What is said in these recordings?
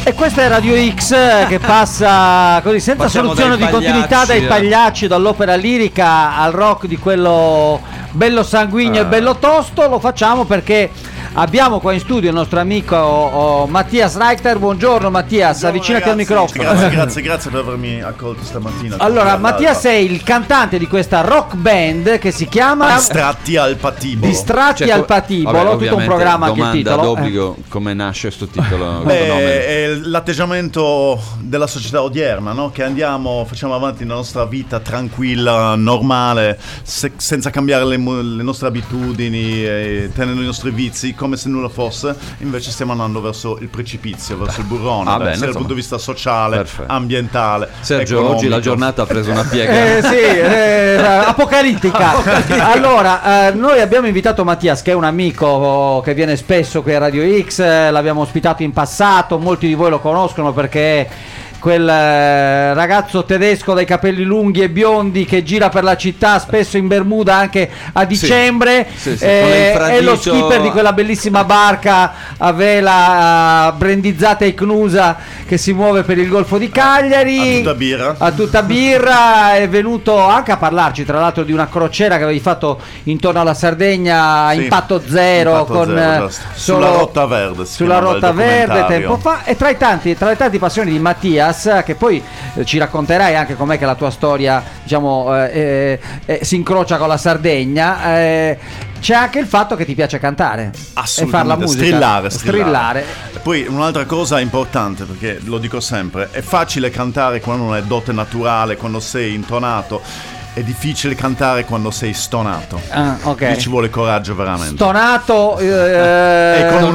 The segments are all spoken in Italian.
E questa è Radio X che passa così senza soluzione di continuità, dai pagliacci, dall'opera lirica al rock di quello bello sanguigno e bello tosto. Lo facciamo perché abbiamo qua in studio il nostro amico Mattias Reiter. Buongiorno Mattias, buongiorno, avvicinati al microfono. Grazie per avermi accolto stamattina. Allora, Mattias è il cantante di questa rock band che si chiama Distratti al Patibolo. Distratti al Patibolo, tutto un programma anche il titolo. D'obbligo, come nasce questo titolo? È l'atteggiamento della società odierna, no? Che facciamo avanti la nostra vita tranquilla, normale, senza cambiare le nostre abitudini, tenendo i nostri vizi come se nulla fosse. Invece stiamo andando verso il precipizio, verso il burrone, sia dal punto di vista sociale, ambientale, Sergio, economico. oggi la giornata ha preso una piega apocalittica. Allora, noi abbiamo invitato Mattias, che è un amico che viene spesso qui a Radio X, l'abbiamo ospitato in passato, molti di voi lo conoscono perché quel ragazzo tedesco dai capelli lunghi e biondi che gira per la città spesso in Bermuda anche a dicembre, è lo skipper di quella bellissima barca a vela brandizzata e cnusa che si muove per il Golfo di Cagliari a tutta birra. È venuto anche a parlarci tra l'altro di una crociera che avevi fatto intorno alla Sardegna, impatto zero, sulla rotta verde tempo fa. E tra le tante passioni di Mattias, che poi ci racconterai anche com'è che la tua storia, diciamo, si incrocia con la Sardegna, c'è anche il fatto che ti piace cantare e fare la musica, strillare. E poi un'altra cosa importante, perché lo dico sempre, è facile cantare quando non è dote naturale, quando sei intonato. È difficile cantare quando sei stonato. Okay. Lì ci vuole coraggio veramente. Stonato e con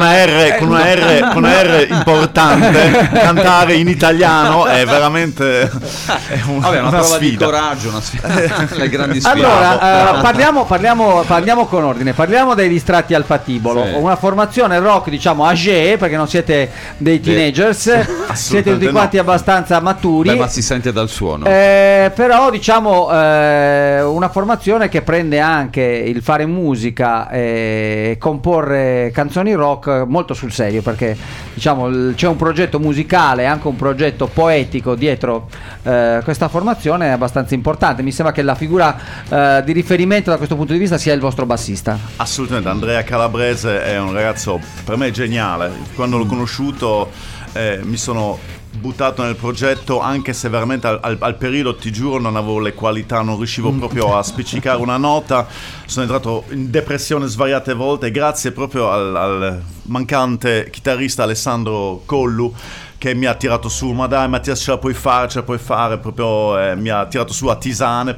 una R importante cantare in italiano è veramente una prova sfida. Di coraggio, una sfida. Le grandi sfide. Allora, parliamo con ordine. Parliamo dei Distratti al Patibolo, una formazione rock, diciamo âgé, perché non siete dei teenagers, siete tutti quanti abbastanza maturi. Ma si sente dal suono. Però diciamo una formazione che prende anche il fare musica e comporre canzoni rock molto sul serio, perché diciamo c'è un progetto musicale, anche un progetto poetico dietro questa formazione è abbastanza importante. Mi sembra che la figura di riferimento da questo punto di vista sia il vostro bassista. Assolutamente, Andrea Calabrese è un ragazzo per me geniale. Quando l'ho conosciuto mi sono buttato nel progetto, anche se veramente al periodo, ti giuro, non avevo le qualità, non riuscivo proprio a spiccicare una nota, sono entrato in depressione svariate volte, e grazie proprio al mancante chitarrista Alessandro Collu, che mi ha tirato su, ma dai Mattias, ce la puoi fare, proprio mi ha tirato su a tisane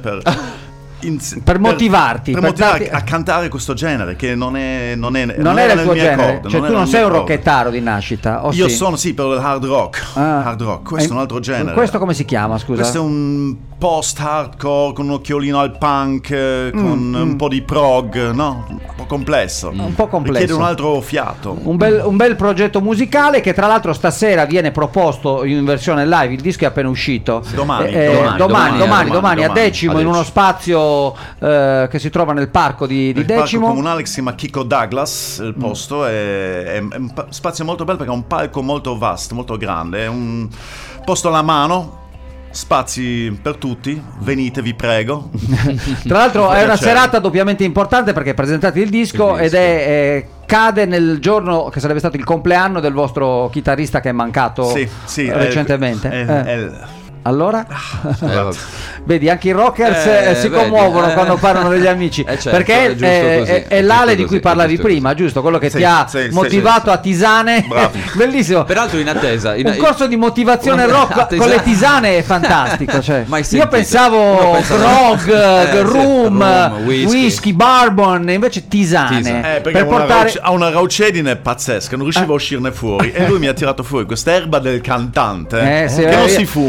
per motivarti a cantare questo genere che non era il tuo genere, cioè tu non sei un rockettaro di nascita, io sono per il hard rock. Questo è un altro genere. Questo come si chiama, scusa? Questo è un post-hardcore con un occhiolino al punk, con un po' di prog, no? Un po' complesso. Richiede un altro fiato. Un bel progetto musicale che tra l'altro stasera viene proposto in versione live. Il disco è appena uscito. Domani a Decimo, in uno spazio che si trova nel parco di Decimo. Il parco comunale che si chiama Chico Douglas, il posto è un spazio molto bello perché è un palco molto vasto, molto grande, è un posto alla mano. Spazi per tutti, venite, vi prego. Tra l'altro è una serata doppiamente importante perché presentate il disco ed cade nel giorno che sarebbe stato il compleanno del vostro chitarrista che è mancato recentemente. Allora? Vedi, anche i rockers si commuovono quando parlano degli amici, certo, perché è l'ale di cui parlavi prima, giusto? Quello che ti ha motivato a tisane. Bellissimo. Peraltro in attesa un corso di motivazione rock con le tisane è fantastico, cioè. Io pensavo grog, rum, whisky, bourbon, invece tisane. Perché ha una raucedine pazzesca, non riuscivo a uscirne fuori, e lui mi ha tirato fuori questa erba del cantante che non si fuma.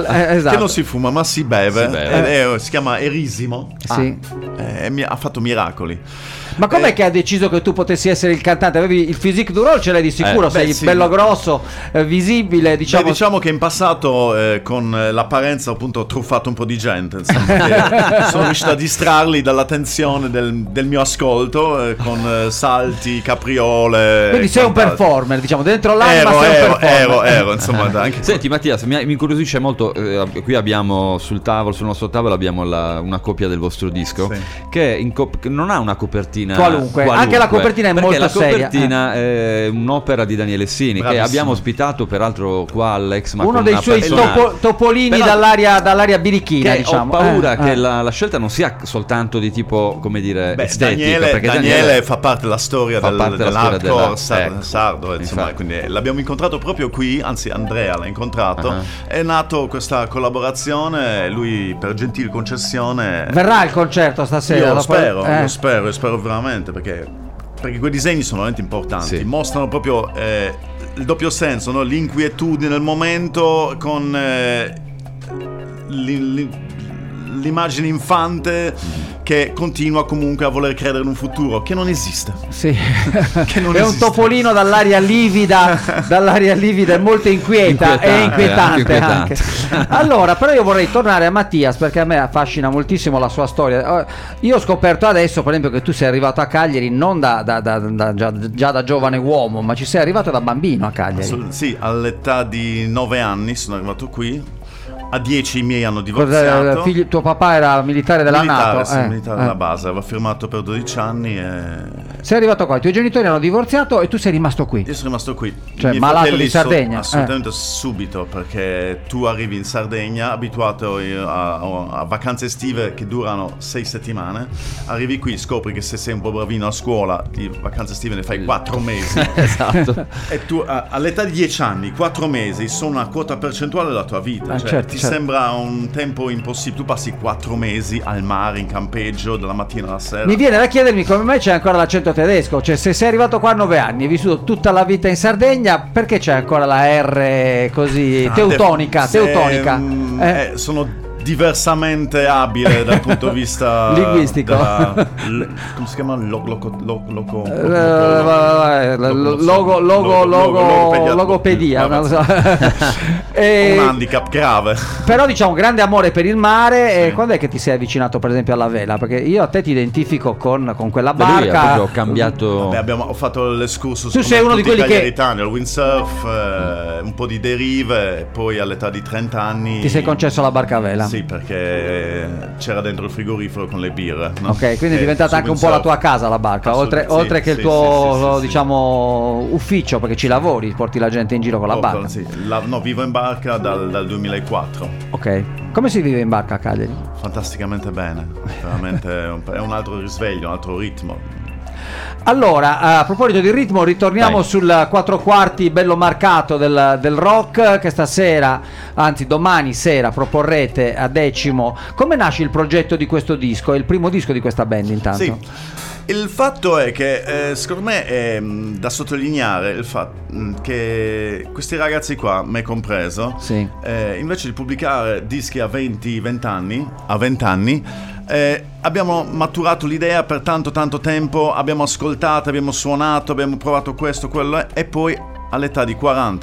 esatto. che non si fuma ma si beve, Si beve. si chiama Erisimo. Sì. Ha fatto miracoli. Ma com'è che ha deciso che tu potessi essere il cantante? Avevi il physique du role, ce l'hai di sicuro, sei sì. bello grosso, visibile, diciamo. Beh, diciamo che in passato con l'apparenza appunto ho truffato un po' di gente, insomma, che sono riuscito a distrarli dall'attenzione del mio ascolto con salti, capriole. Quindi sei un quant'altro. performer, diciamo, dentro l'anima sei un performer. Ero, insomma, anche Senti Mattias, mi incuriosisce molto, qui abbiamo sul nostro tavolo abbiamo una copia del vostro disco, Sì. che non ha una copertina Qualunque. Anche la copertina è perché molto la seria. copertina è un'opera di Daniele Sini, che Bravissimo. abbiamo ospitato peraltro qua all'Ex, ma Uno con dei una suoi persona- topolini Però- dall'aria birichina, che diciamo. ho paura che la scelta non sia soltanto di tipo, come dire, Beh, estetica, perché Daniele fa parte della storia fa parte della storia dell'hardcore ecco. sardo, insomma, Infatti. quindi l'abbiamo incontrato proprio qui, anzi Andrea l'ha incontrato, è nato questa collaborazione, lui per gentil concessione Verrà il concerto stasera? io dopo- lo spero veramente, perché quei disegni sono veramente importanti, Sì. mostrano proprio il doppio senso, no? L'inquietudine del momento con l'immagine infante che continua comunque a voler credere in un futuro che non esiste. Sì. Che non è un esiste. topolino dall'aria livida e molto inquieta e inquietante Inquietante. anche. Allora, però io vorrei tornare a Mattias, perché a me affascina moltissimo la sua storia. Io ho scoperto adesso, per esempio, che tu sei arrivato a Cagliari non già da giovane uomo, ma ci sei arrivato da bambino a Cagliari. Sì, all'età di 9 anni sono arrivato qui. A 10 i miei hanno divorziato. Tuo papà era militare della NATO? Sì, militare della base, aveva firmato per 12 anni e Sei arrivato qua, i tuoi genitori hanno divorziato e tu sei rimasto qui. io sono rimasto qui. Cioè, I miei malato fratelli di Sardegna. Assolutamente subito, perché tu arrivi in Sardegna abituato a vacanze estive che durano 6 settimane, arrivi qui, scopri che se sei un po' bravino a scuola di vacanze estive ne fai 4 mesi. Esatto. E tu all'età di 10 anni, 4 mesi sono una quota percentuale della tua vita. Cioè, certo, ti certo. sembra un tempo impossibile. Tu passi 4 mesi al mare, in campeggio, dalla mattina alla sera. Mi viene da chiedermi come mai c'è ancora l'accento tedesco, cioè se sei arrivato qua a 9 anni, hai vissuto tutta la vita in Sardegna, perché c'è ancora la R così teutonica? Sono diversamente abile dal punto di vista linguistico. Come si chiama? Logopedia, non lo so. Un handicap grave. Però diciamo grande amore per il mare. Sì. E quando è che ti sei avvicinato per esempio alla vela? Perché io a te ti identifico con quella Da lui ha barca. proprio cambiato. Vabbè, ho fatto l'escursus. Tu sei uno di quelli che il windsurf, un po' di derive, e poi all'età di 30 anni ti sei concesso la barca a vela. Sì, perché c'era dentro il frigorifero con le birre, no? Ok, quindi è diventata anche un po' la tua casa la barca, oltre che il tuo diciamo ufficio, perché ci lavori, porti la gente in giro con la barca. Sì. No, vivo in barca dal 2004. Ok, come si vive in barca a Cagliari? Fantasticamente bene, veramente è un altro risveglio, un altro ritmo. Allora, a proposito di ritmo, ritorniamo sul 4 quarti bello marcato del rock che stasera, anzi domani sera, proporrete a Decimo. Come nasce il progetto di questo disco? È il primo disco di questa band intanto? Sì. Il fatto è che secondo me è da sottolineare il fatto che questi ragazzi qua, me compreso, Sì. invece di pubblicare dischi a 20 anni, abbiamo maturato l'idea per tanto tempo, abbiamo ascoltato, abbiamo suonato, abbiamo provato questo, quello, e poi all'età di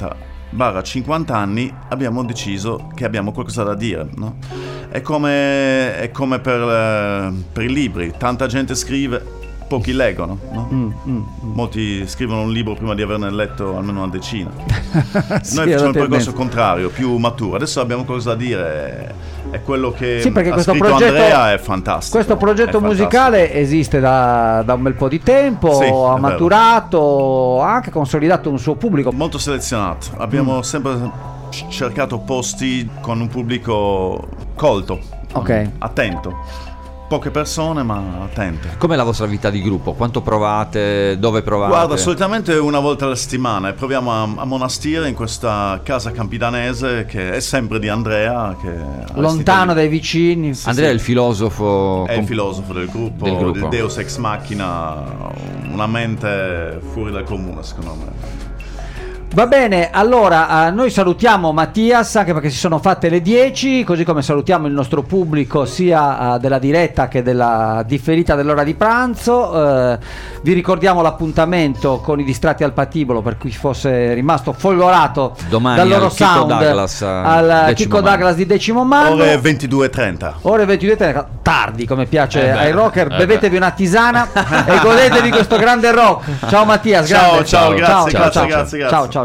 40-50 anni abbiamo deciso che abbiamo qualcosa da dire, no? È come per i libri, tanta gente scrive, pochi leggono, no? Molti scrivono un libro prima di averne letto almeno una decina. Sì, Noi facciamo il percorso tendenza. contrario, più maturo. Adesso abbiamo qualcosa da dire, è quello che Sì, perché ha questo scritto progetto, Andrea, è fantastico. questo progetto È fantastico. musicale esiste da un bel po' di tempo, Sì, è ha vero. maturato, ha anche consolidato un suo pubblico. Molto selezionato. Abbiamo sempre cercato posti con un pubblico colto, Ok. attento. Poche persone, ma attente. Com'è la vostra vita di gruppo? Quanto provate? Dove provate? Guarda, solitamente una volta alla settimana e proviamo a Monastir, in questa casa campidanese che è sempre di Andrea, che ha Lontano allestito dai vicini. Sì, Andrea sì. è il filosofo. È il filosofo del gruppo, il Deus Ex Machina, una mente fuori dal comune, secondo me. Va bene, allora noi salutiamo Mattias, anche perché si sono fatte le 10, così come salutiamo il nostro pubblico sia della diretta che della differita dell'ora di pranzo. Vi ricordiamo l'appuntamento con i distratti al patibolo, per chi fosse rimasto folgorato domani dal loro al Chicco sound Douglas, al Chicco Douglas di Decimo Manno. Ore 22:30. Ore 22:30, tardi come piace ai rocker. Bevetevi una tisana beh. e godetevi questo grande rock. Ciao Mattias, Ciao, grande. ciao, grazie, ciao, grazie. ciao, ciao.